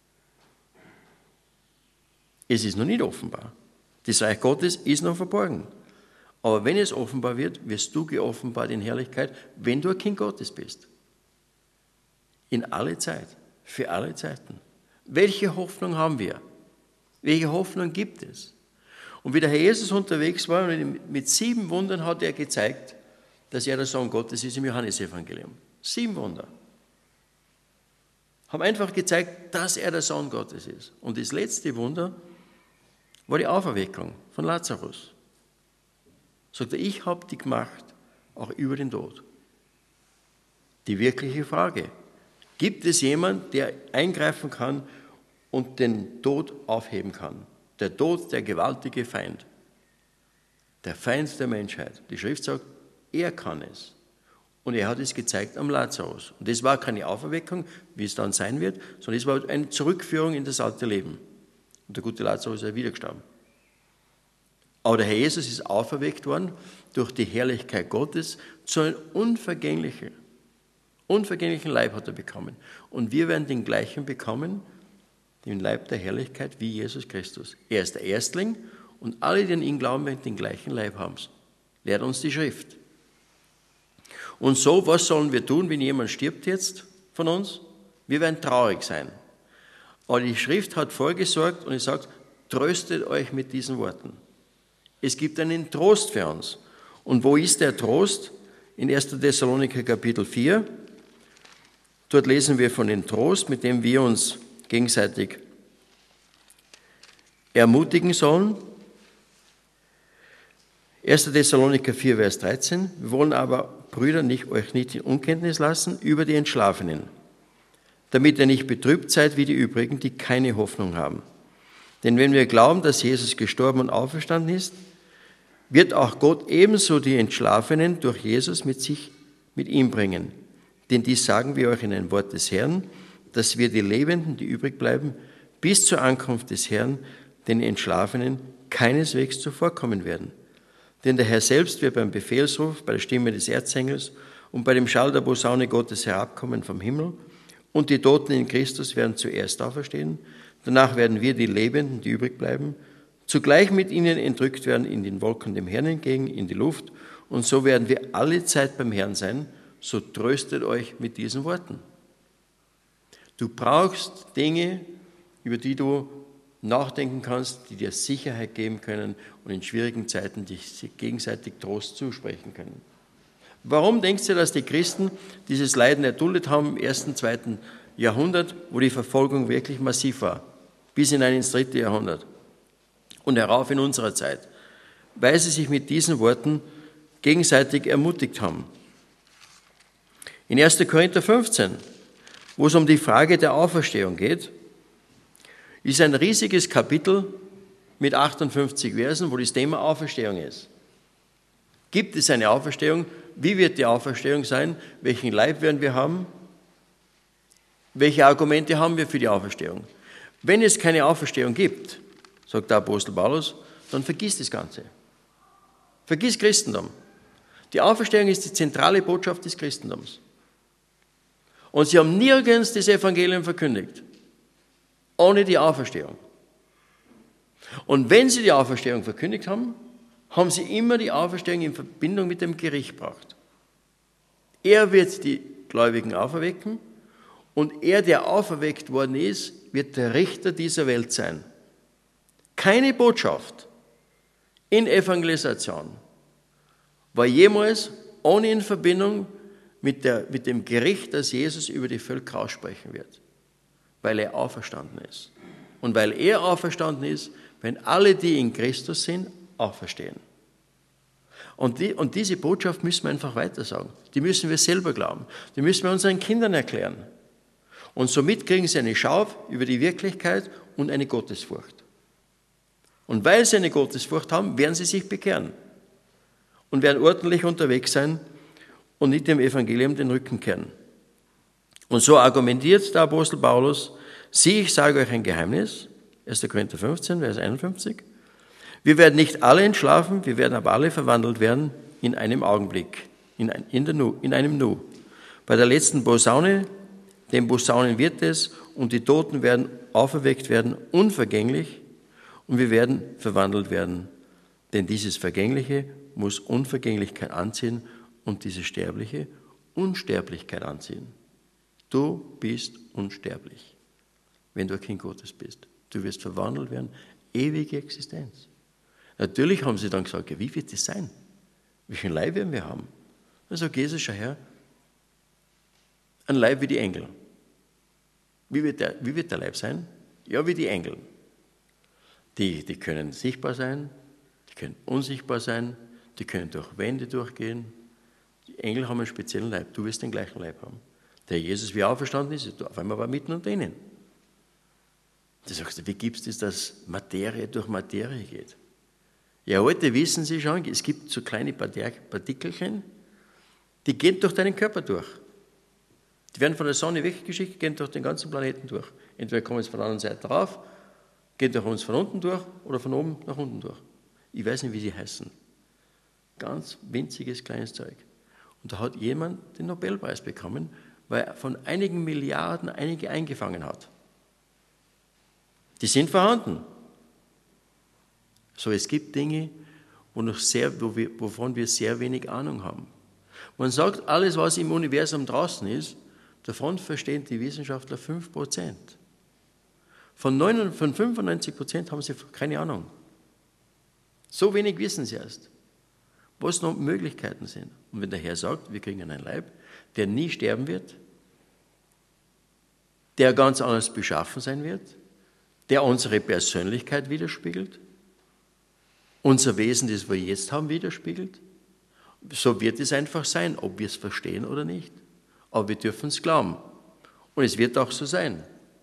Es ist noch nicht offenbar. Das Reich Gottes ist noch verborgen. Aber wenn es offenbar wird, wirst du geoffenbart in Herrlichkeit, wenn du ein Kind Gottes bist. In alle Zeit, für alle Zeiten. Welche Hoffnung haben wir? Welche Hoffnung gibt es? Und wie der Herr Jesus unterwegs war, mit sieben Wundern hat er gezeigt, dass er der Sohn Gottes ist im Johannesevangelium. Sieben Wunder. Haben einfach gezeigt, dass er der Sohn Gottes ist. Und das letzte Wunder war die Auferweckung von Lazarus. Sagt er, ich habe die gemacht, auch über den Tod. Die wirkliche Frage, gibt es jemanden, der eingreifen kann und den Tod aufheben kann? Der Tod, der gewaltige Feind. Der Feind der Menschheit. Die Schrift sagt, er kann es. Und er hat es gezeigt am Lazarus. Und das war keine Auferweckung, wie es dann sein wird, sondern es war eine Zurückführung in das alte Leben. Und der gute Lazarus ist ja wieder gestorben. Aber der Herr Jesus ist auferweckt worden durch die Herrlichkeit Gottes zu einem unvergänglichen, unvergänglichen Leib hat er bekommen. Und wir werden den gleichen bekommen, den Leib der Herrlichkeit wie Jesus Christus. Er ist der Erstling und alle, die an ihn glauben, werden den gleichen Leib haben. Lehrt uns die Schrift. Und so, was sollen wir tun, wenn jemand stirbt jetzt von uns? Wir werden traurig sein. Aber die Schrift hat vorgesorgt und es sagt, tröstet euch mit diesen Worten. Es gibt einen Trost für uns. Und wo ist der Trost? In erster Thessaloniker Kapitel vier. Dort lesen wir von dem Trost, mit dem wir uns gegenseitig ermutigen sollen. erster Thessaloniker vier, Vers dreizehn. Wir wollen aber, Brüder, nicht, euch nicht in Unkenntnis lassen über die Entschlafenen, damit ihr nicht betrübt seid wie die übrigen, die keine Hoffnung haben. Denn wenn wir glauben, dass Jesus gestorben und auferstanden ist, wird auch Gott ebenso die Entschlafenen durch Jesus mit sich, mit ihm bringen. Denn dies sagen wir euch in ein Wort des Herrn, dass wir die Lebenden, die übrig bleiben, bis zur Ankunft des Herrn, den Entschlafenen, keineswegs zuvorkommen werden. Denn der Herr selbst wird beim Befehlsruf, bei der Stimme des Erzengels und bei dem Schall der Posaune Gottes herabkommen vom Himmel, und die Toten in Christus werden zuerst auferstehen. Danach werden wir, die Lebenden, die übrig bleiben, zugleich mit ihnen entrückt werden in den Wolken dem Herrn entgegen, in die Luft. Und so werden wir alle Zeit beim Herrn sein. So tröstet euch mit diesen Worten. Du brauchst Dinge, über die du nachdenken kannst, die dir Sicherheit geben können und in schwierigen Zeiten dich gegenseitig Trost zusprechen können. Warum denkst du, dass die Christen dieses Leiden erduldet haben im ersten, zweiten Jahrhundert, wo die Verfolgung wirklich massiv war, bis hinein ins dritte Jahrhundert und herauf in unserer Zeit? Weil sie sich mit diesen Worten gegenseitig ermutigt haben. In erster Korinther fünfzehn, wo es um die Frage der Auferstehung geht, ist ein riesiges Kapitel mit achtundfünfzig Versen, wo das Thema Auferstehung ist. Gibt es eine Auferstehung? Wie wird die Auferstehung sein? Welchen Leib werden wir haben? Welche Argumente haben wir für die Auferstehung? Wenn es keine Auferstehung gibt, sagt der Apostel Paulus, dann vergiss das Ganze. Vergiss Christentum. Die Auferstehung ist die zentrale Botschaft des Christentums. Und sie haben nirgends das Evangelium verkündigt, ohne die Auferstehung. Und wenn sie die Auferstehung verkündigt haben, haben sie immer die Auferstehung in Verbindung mit dem Gericht gebracht. Er wird die Gläubigen auferwecken und er, der auferweckt worden ist, wird der Richter dieser Welt sein. Keine Botschaft in Evangelisation war jemals ohne in Verbindung mit, der, mit dem Gericht, das Jesus über die Völker aussprechen wird, weil er auferstanden ist. Und weil er auferstanden ist, werden alle, die in Christus sind, auferstehen. Und, die, und diese Botschaft müssen wir einfach weitersagen. Die müssen wir selber glauben. Die müssen wir unseren Kindern erklären. Und somit kriegen sie eine Schau über die Wirklichkeit und eine Gottesfurcht. Und weil sie eine Gottesfurcht haben, werden sie sich bekehren und werden ordentlich unterwegs sein und nicht dem Evangelium den Rücken kehren. Und so argumentiert der Apostel Paulus: Sieh, ich sage euch ein Geheimnis, erster Korinther fünfzehn, Vers einundfünfzig. Wir werden nicht alle entschlafen, wir werden aber alle verwandelt werden in einem Augenblick, in, ein, in, der Nu, in einem Nu. Bei der letzten Posaune, dem Posaunen wird es, und die Toten werden auferweckt werden, unvergänglich, und wir werden verwandelt werden. Denn dieses Vergängliche muss Unvergänglichkeit anziehen und dieses Sterbliche Unsterblichkeit anziehen. Du bist unsterblich, wenn du ein Kind Gottes bist. Du wirst verwandelt werden, ewige Existenz. Natürlich haben sie dann gesagt, ja, wie wird das sein? Welchen Leib werden wir haben? Dann sagt Jesus, schau her, ein Leib wie die Engel. Wie wird der, wie wird der Leib sein? Ja, wie die Engel. Die, die können sichtbar sein, die können unsichtbar sein, die können durch Wände durchgehen. Die Engel haben einen speziellen Leib, du wirst den gleichen Leib haben. Der Jesus, wie auferstanden ist, auf einmal war mitten unter ihnen. Du sagst, wie gibt es das, dass Materie durch Materie geht? Ja, heute wissen Sie schon, es gibt so kleine Partikelchen, die gehen durch deinen Körper durch. Die werden von der Sonne weggeschickt, gehen durch den ganzen Planeten durch. Entweder kommen sie von der anderen Seite rauf, gehen durch uns von unten durch oder von oben nach unten durch. Ich weiß nicht, wie sie heißen. Ganz winziges, kleines Zeug. Und da hat jemand den Nobelpreis bekommen, weil er von einigen Milliarden einige eingefangen hat. Die sind vorhanden. So, es gibt Dinge, wo noch sehr, wo wir, wovon wir sehr wenig Ahnung haben. Man sagt, alles, was im Universum draußen ist, davon verstehen die Wissenschaftler fünf Prozent. Von, neun, von fünfundneunzig Prozent haben sie keine Ahnung. So wenig wissen sie erst, was noch Möglichkeiten sind. Und wenn der Herr sagt, wir kriegen einen Leib, der nie sterben wird, der ganz anders beschaffen sein wird, der unsere Persönlichkeit widerspiegelt, unser Wesen, das wir jetzt haben, widerspiegelt, so wird es einfach sein, ob wir es verstehen oder nicht. Aber wir dürfen es glauben. Und es wird auch so sein.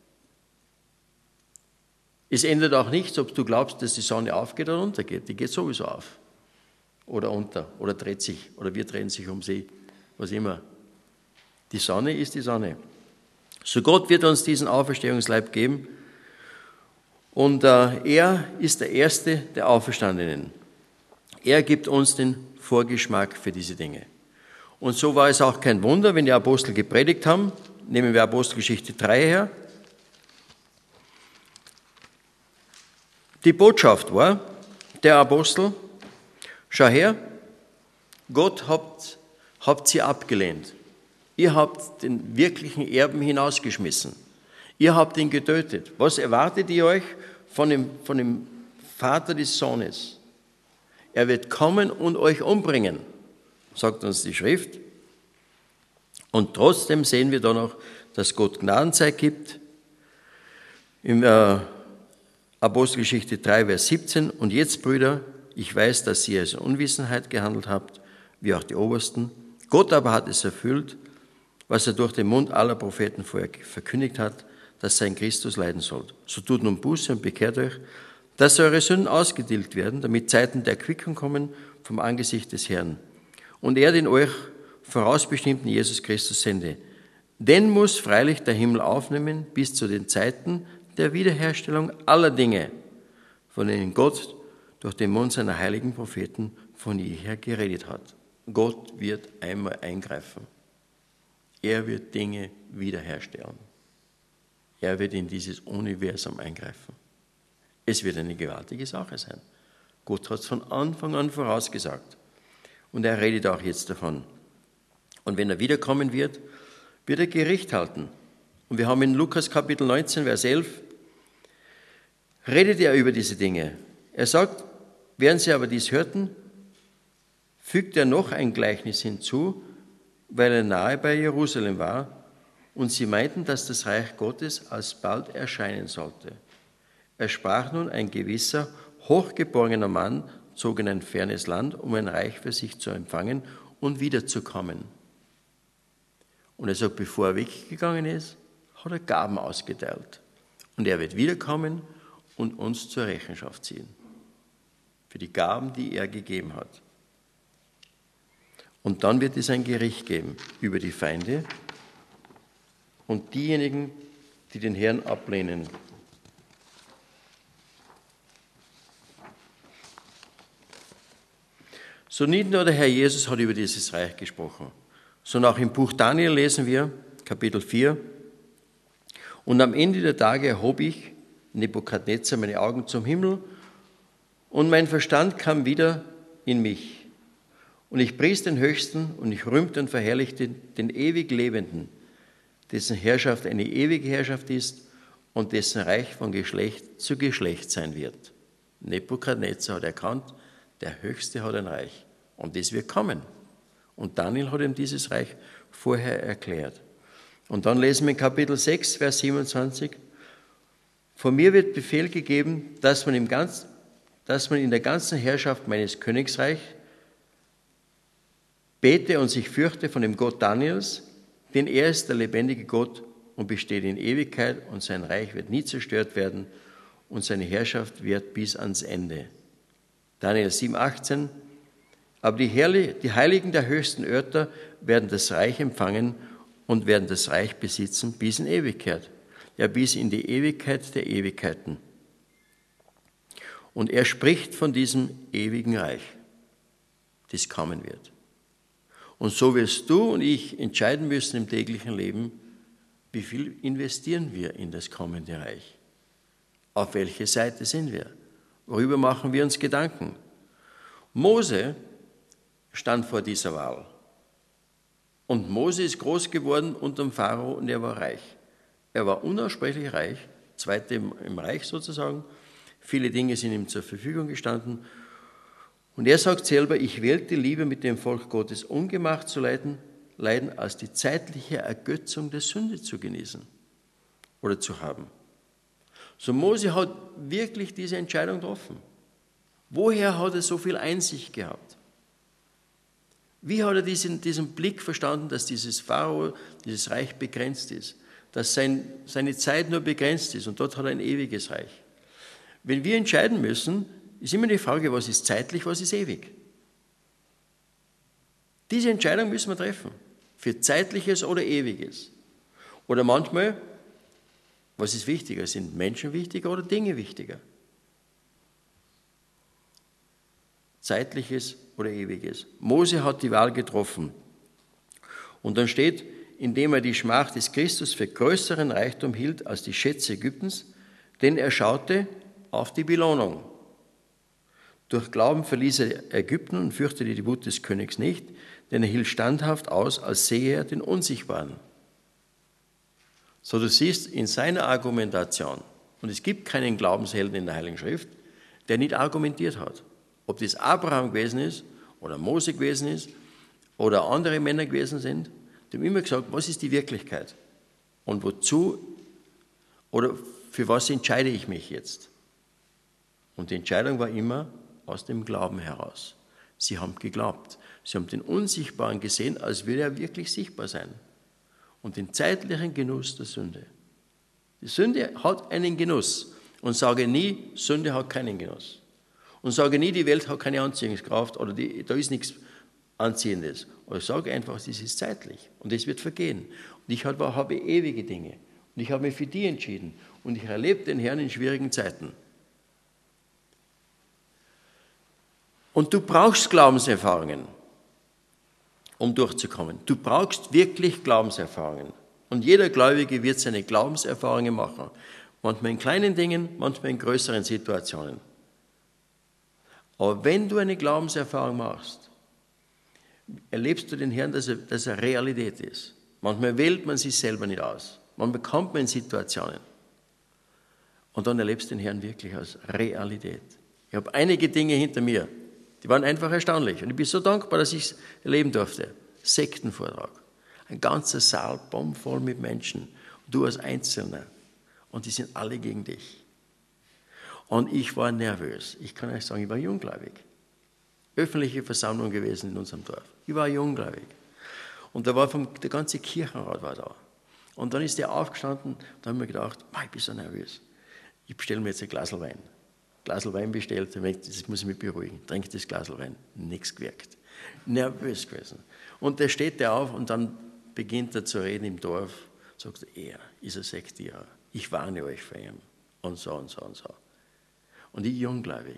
Es ändert auch nichts, ob du glaubst, dass die Sonne aufgeht oder untergeht. Die geht sowieso auf. Oder unter. Oder dreht sich. Oder wir drehen sich um sie. Was immer. Die Sonne ist die Sonne. So Gott wird uns diesen Auferstehungsleib geben. Und äh, er ist der Erste der Auferstandenen. Er gibt uns den Vorgeschmack für diese Dinge. Und so war es auch kein Wunder, wenn die Apostel gepredigt haben. Nehmen wir Apostelgeschichte drei her. Die Botschaft war, der Apostel, schau her, Gott habt, habt sie abgelehnt. Ihr habt den wirklichen Erben hinausgeschmissen. Ihr habt ihn getötet. Was erwartet ihr euch von dem, von dem Vater des Sohnes? Er wird kommen und euch umbringen, sagt uns die Schrift. Und trotzdem sehen wir da noch, dass Gott Gnadenzeit gibt. Im äh, Apostelgeschichte drei, Vers siebzehn. Und jetzt, Brüder, ich weiß, dass ihr in Unwissenheit gehandelt habt, wie auch die Obersten. Gott aber hat es erfüllt, was er durch den Mund aller Propheten vorher verkündigt hat, dass sein Christus leiden soll. So tut nun Buße und bekehrt euch, dass eure Sünden ausgetilgt werden, damit Zeiten der Erquickung kommen vom Angesicht des Herrn. Und er den euch vorausbestimmten Jesus Christus sende. Den muss freilich der Himmel aufnehmen bis zu den Zeiten der Wiederherstellung aller Dinge, von denen Gott durch den Mund seiner heiligen Propheten von jeher geredet hat. Gott wird einmal eingreifen. Er wird Dinge wiederherstellen. Er wird in dieses Universum eingreifen. Es wird eine gewaltige Sache sein. Gott hat es von Anfang an vorausgesagt. Und er redet auch jetzt davon. Und wenn er wiederkommen wird, wird er Gericht halten. Und wir haben in Lukas Kapitel neunzehn, Vers elf, redet er über diese Dinge. Er sagt, während sie aber dies hörten, fügt er noch ein Gleichnis hinzu, weil er nahe bei Jerusalem war und sie meinten, dass das Reich Gottes alsbald erscheinen sollte. Es sprach nun ein gewisser, hochgeborener Mann, zog in ein fernes Land, um ein Reich für sich zu empfangen und wiederzukommen. Und er sagt, bevor er weggegangen ist, hat er Gaben ausgeteilt. Und er wird wiederkommen und uns zur Rechenschaft ziehen. Für die Gaben, die er gegeben hat. Und dann wird es ein Gericht geben über die Feinde und diejenigen, die den Herrn ablehnen. So nicht nur der Herr Jesus hat über dieses Reich gesprochen, sondern auch im Buch Daniel lesen wir, Kapitel vier, und am Ende der Tage erhob ich, Nebukadnezar, meine Augen zum Himmel, und mein Verstand kam wieder in mich. Und ich pries den Höchsten und ich rühmte und verherrlichte den ewig Lebenden, dessen Herrschaft eine ewige Herrschaft ist und dessen Reich von Geschlecht zu Geschlecht sein wird. Nebukadnezar hat erkannt, der Höchste hat ein Reich und das wird kommen. Und Daniel hat ihm dieses Reich vorher erklärt. Und dann lesen wir in Kapitel sechs, Vers siebenundzwanzig, von mir wird Befehl gegeben, dass man, im ganz, dass man in der ganzen Herrschaft meines Königsreichs bete und sich fürchte von dem Gott Daniels, denn er ist der lebendige Gott und besteht in Ewigkeit und sein Reich wird nie zerstört werden und seine Herrschaft wird bis ans Ende. Daniel sieben, achtzehn, aber die, Herrli- die Heiligen der höchsten Örter werden das Reich empfangen und werden das Reich besitzen bis in Ewigkeit, ja bis in die Ewigkeit der Ewigkeiten. Und er spricht von diesem ewigen Reich, das kommen wird. Und so wirst du und ich entscheiden müssen im täglichen Leben, wie viel investieren wir in das kommende Reich? Auf welche Seite sind wir? Worüber machen wir uns Gedanken? Mose stand vor dieser Wahl. Und Mose ist groß geworden unter dem Pharao und er war reich. Er war unaussprechlich reich, zweite im Reich sozusagen. Viele Dinge sind ihm zur Verfügung gestanden. Und er sagt selber, ich wählte lieber mit dem Volk Gottes ungemacht zu leiden, leiden, als die zeitliche Ergötzung der Sünde zu genießen oder zu haben. So Mose hat wirklich diese Entscheidung getroffen. Woher hat er so viel Einsicht gehabt? Wie hat er diesen, diesen Blick verstanden, dass dieses Pharao, dieses Reich begrenzt ist, dass sein, seine Zeit nur begrenzt ist und dort hat er ein ewiges Reich. Wenn wir entscheiden müssen, ist immer die Frage, was ist zeitlich, was ist ewig? Diese Entscheidung müssen wir treffen, für Zeitliches oder Ewiges. Oder manchmal, was ist wichtiger? Sind Menschen wichtiger oder Dinge wichtiger? Zeitliches oder Ewiges. Mose hat die Wahl getroffen. Und dann steht, indem er die Schmach des Christus für größeren Reichtum hielt als die Schätze Ägyptens, denn er schaute auf die Belohnung. Durch Glauben verließ er Ägypten und fürchtete die Wut des Königs nicht, denn er hielt standhaft aus, als sehe er den Unsichtbaren. So, du siehst in seiner Argumentation, und es gibt keinen Glaubenshelden in der Heiligen Schrift, der nicht argumentiert hat. Ob das Abraham gewesen ist, oder Mose gewesen ist, oder andere Männer gewesen sind, die haben immer gesagt, was ist die Wirklichkeit? Und wozu, oder für was entscheide ich mich jetzt? Und die Entscheidung war immer aus dem Glauben heraus. Sie haben geglaubt. Sie haben den Unsichtbaren gesehen, als würde er wirklich sichtbar sein. Und den zeitlichen Genuss der Sünde. Die Sünde hat einen Genuss. Und sage nie, Sünde hat keinen Genuss. Und sage nie, die Welt hat keine Anziehungskraft oder die, da ist nichts Anziehendes. Aber ich sage einfach, das ist zeitlich und es wird vergehen. Und ich habe, habe ewige Dinge. Und ich habe mich für die entschieden. Und ich erlebe den Herrn in schwierigen Zeiten. Und du brauchst Glaubenserfahrungen, um durchzukommen. Du brauchst wirklich Glaubenserfahrungen. Und jeder Gläubige wird seine Glaubenserfahrungen machen. Manchmal in kleinen Dingen, manchmal in größeren Situationen. Aber wenn du eine Glaubenserfahrung machst, erlebst du den Herrn, dass er, dass er Realität ist. Manchmal wählt man sich selber nicht aus. Manchmal kommt man in Situationen. Und dann erlebst du den Herrn wirklich als Realität. Ich habe einige Dinge hinter mir, die waren einfach erstaunlich. Und ich bin so dankbar, dass ich es erleben durfte. Sektenvortrag. Ein ganzer Saal bombvoll mit Menschen. Und du als Einzelner. Und die sind alle gegen dich. Und ich war nervös. Ich kann euch sagen, ich war junggläubig. Öffentliche Versammlung gewesen in unserem Dorf. Ich war junggläubig. Und da war vom, der ganze Kirchenrat war da. Und dann ist der aufgestanden, da haben wir gedacht, ich bin so nervös. Ich bestelle mir jetzt ein Glas Wein. Ein Glas Wein bestellt, das muss ich mich beruhigen. Trinke das Glas Wein. Nichts gewirkt. Nervös gewesen. Und da steht der auf und dann beginnt er zu reden im Dorf. Sagt er, ist ein Sektierer. Ich warne euch vor ihm. Und so und so und so. Und ich junggläubig.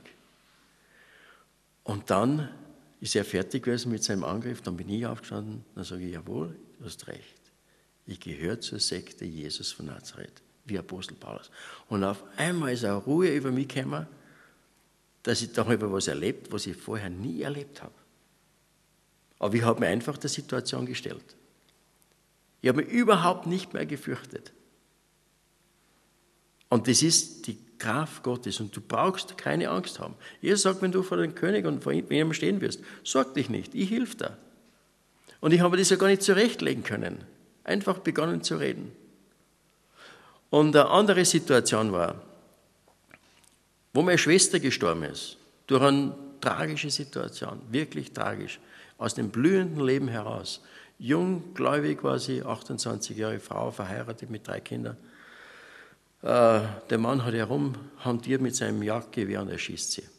Und dann ist er fertig gewesen mit seinem Angriff, dann bin ich aufgestanden, dann sage ich, jawohl, du hast recht. Ich gehöre zur Sekte Jesus von Nazareth, wie Apostel Paulus. Und auf einmal ist eine Ruhe über mich gekommen, dass ich darüber was erlebt, was ich vorher nie erlebt habe. Aber ich habe mich einfach der Situation gestellt. Ich habe mich überhaupt nicht mehr gefürchtet. Und das ist die Kraft Gottes und du brauchst keine Angst haben. Jesus sagt, wenn du vor dem König und vor ihm stehen wirst, sorg dich nicht, ich helfe dir. Und ich habe das ja gar nicht zurechtlegen können. Einfach begonnen zu reden. Und eine andere Situation war, wo meine Schwester gestorben ist, durch eine tragische Situation, wirklich tragisch, aus dem blühenden Leben heraus. Jung, gläubig war sie, achtundzwanzig Jahre Frau, verheiratet mit drei Kindern. Äh, der Mann hat herumhantiert mit seinem Jagdgewehr und er schießt sie.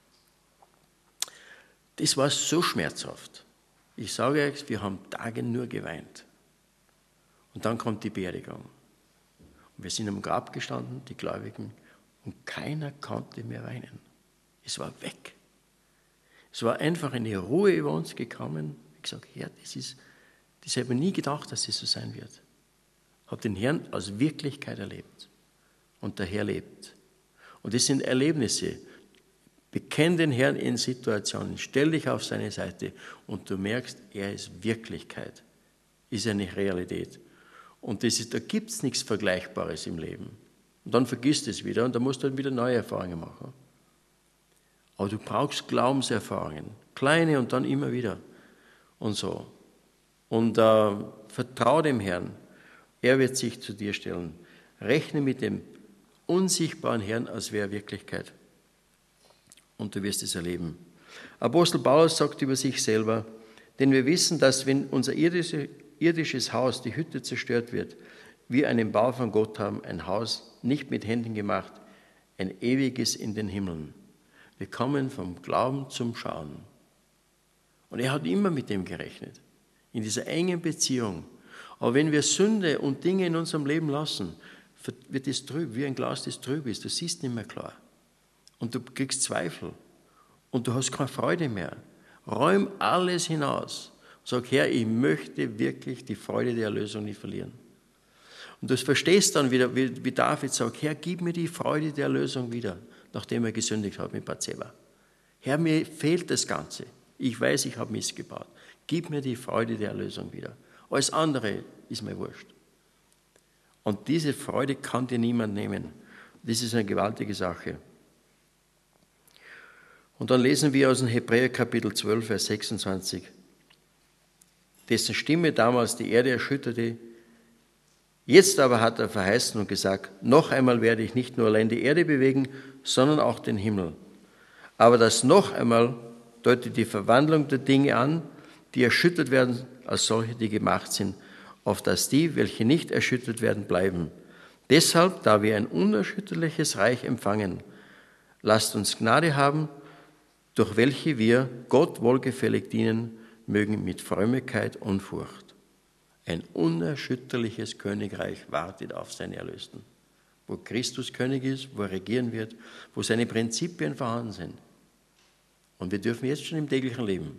Das war so schmerzhaft. Ich sage euch, wir haben Tage nur geweint. Und dann kommt die Beerdigung. Und wir sind am Grab gestanden, die Gläubigen, und keiner konnte mehr weinen. Es war weg. Es war einfach eine Ruhe über uns gekommen. Ich sage, Herr, das ist, das hätte ich nie gedacht, dass das so sein wird. Ich habe den Herrn als Wirklichkeit erlebt. Und der Herr lebt. Und das sind Erlebnisse. Bekenn den Herrn in Situationen, stell dich auf seine Seite und du merkst, er ist Wirklichkeit, ist eine Realität. Und das ist, da gibt es nichts Vergleichbares im Leben. Und dann vergisst es wieder und dann musst du dann wieder neue Erfahrungen machen. Aber du brauchst Glaubenserfahrungen, kleine und dann immer wieder und so. Und äh, vertraue dem Herrn, er wird sich zu dir stellen. Rechne mit dem unsichtbaren Herrn als wäre Wirklichkeit. Und du wirst es erleben. Apostel Paulus sagt über sich selber, denn wir wissen, dass wenn unser irdisches Haus, die Hütte zerstört wird, wir einen Bau von Gott haben, ein Haus nicht mit Händen gemacht, ein ewiges in den Himmeln. Wir kommen vom Glauben zum Schauen. Und er hat immer mit dem gerechnet, in dieser engen Beziehung. Aber wenn wir Sünde und Dinge in unserem Leben lassen, wird es trüb, wie ein Glas, das trüb ist. Du siehst nicht mehr klar. Und du kriegst Zweifel. Und du hast keine Freude mehr. Räum alles hinaus. Sag, Herr, ich möchte wirklich die Freude der Erlösung nicht verlieren. Und du verstehst dann wieder, wie David sagt, Herr, gib mir die Freude der Erlösung wieder, nachdem er gesündigt hat mit Bathseba. Herr, mir fehlt das Ganze. Ich weiß, ich habe Mist gebaut. Gib mir die Freude der Erlösung wieder. Alles andere ist mir wurscht. Und diese Freude kann dir niemand nehmen. Das ist eine gewaltige Sache. Und dann lesen wir aus dem Hebräer Kapitel zwölf, Vers sechsundzwanzig. Dessen Stimme damals die Erde erschütterte, jetzt aber hat er verheißen und gesagt, noch einmal werde ich nicht nur allein die Erde bewegen, sondern auch den Himmel. Aber das noch einmal deutet die Verwandlung der Dinge an, die erschüttert werden als solche, die gemacht sind, auf dass die, welche nicht erschüttert werden, bleiben. Deshalb, da wir ein unerschütterliches Reich empfangen, lasst uns Gnade haben, durch welche wir Gott wohlgefällig dienen mögen mit Frömmigkeit und Furcht. Ein unerschütterliches Königreich wartet auf seine Erlösten, wo Christus König ist, wo er regieren wird, wo seine Prinzipien vorhanden sind. Und wir dürfen jetzt schon im täglichen Leben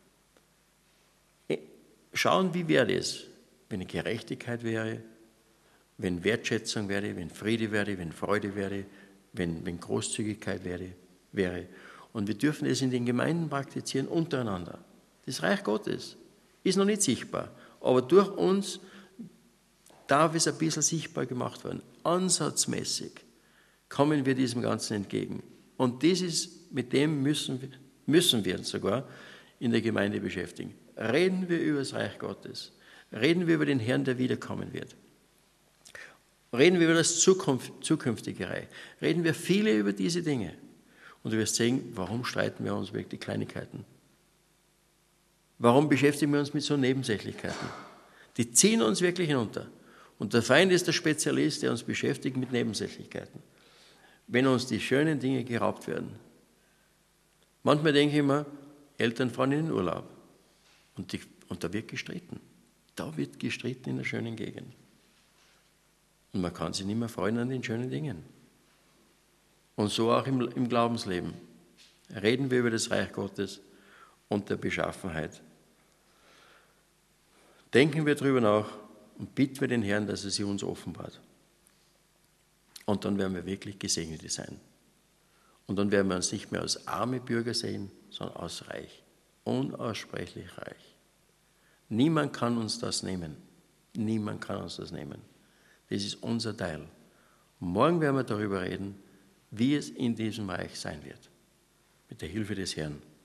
schauen, wie wäre es, wenn Gerechtigkeit wäre, wenn Wertschätzung wäre, wenn Friede wäre, wenn Freude wäre, wenn, wenn Großzügigkeit wäre, wäre. Und wir dürfen es in den Gemeinden praktizieren untereinander. Das Reich Gottes ist noch nicht sichtbar, aber durch uns darf es ein bisschen sichtbar gemacht werden. Ansatzmäßig kommen wir diesem Ganzen entgegen. Und das ist, mit dem müssen wir, müssen wir uns sogar in der Gemeinde beschäftigen. Reden wir über das Reich Gottes. Reden wir über den Herrn, der wiederkommen wird. Reden wir über das Zukunft, Zukünftige Reich. Reden wir viele über diese Dinge. Und du wirst sehen, warum streiten wir uns wegen die Kleinigkeiten? Warum beschäftigen wir uns mit so Nebensächlichkeiten? Die ziehen uns wirklich hinunter. Und der Feind ist der Spezialist, der uns beschäftigt mit Nebensächlichkeiten. Wenn uns die schönen Dinge geraubt werden. Manchmal denke ich immer, Eltern fahren in den Urlaub. Und, die, und da wird gestritten. Da wird gestritten in der schönen Gegend. Und man kann sich nicht mehr freuen an den schönen Dingen. Und so auch im, im Glaubensleben. Reden wir über das Reich Gottes und der Beschaffenheit. Denken wir darüber nach und bitten wir den Herrn, dass er sie uns offenbart. Und dann werden wir wirklich Gesegnete sein. Und dann werden wir uns nicht mehr als arme Bürger sehen, sondern als reich. Unaussprechlich reich. Niemand kann uns das nehmen. Niemand kann uns das nehmen. Das ist unser Teil. Und morgen werden wir darüber reden, wie es in diesem Reich sein wird. Mit der Hilfe des Herrn.